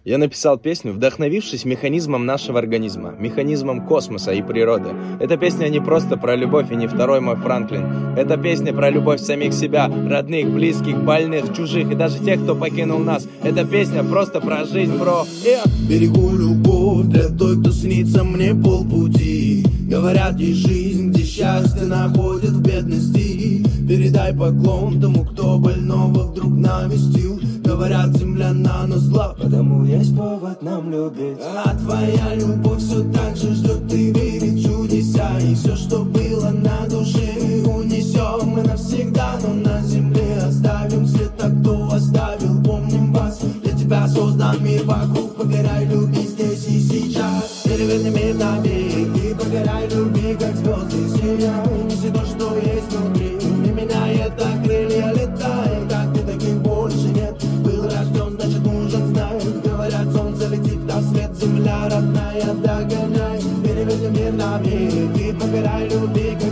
Я написал песню, вдохновившись механизмом нашего организма, механизмом космоса и природы. Эта песня не просто про любовь и не второй мой Франклин. Это песня про любовь самих себя, родных, близких, больных, чужих и даже тех, кто покинул нас. Эта песня просто про жизнь, бро. Берегу любовь для той, кто снится мне полпути. Говорят, есть жизнь, где счастье находит в бедности. Передай поклон тому, кто больного вдруг навестил. Говорят, земля на нас зла, потому есть повод нам любить. А твоя любовь все так же ждет и верит чудеса. И все, что было на душе, унесем мы навсегда. Но на земле оставим след, а кто оставил, помним вас. Для тебя создан мир вокруг, погоряй, люби здесь и сейчас. Переверни мир на бег и погоряй, люби, как звезды сияй. Неси то, что есть внутри, не меняет, а крылья летай. Как ты, таких больше нет. Был рожден, значит нужен знай. Говорят, солнце летит, а свет земля родная, догоняй. Переверни мир на бег и погоряй, люби, как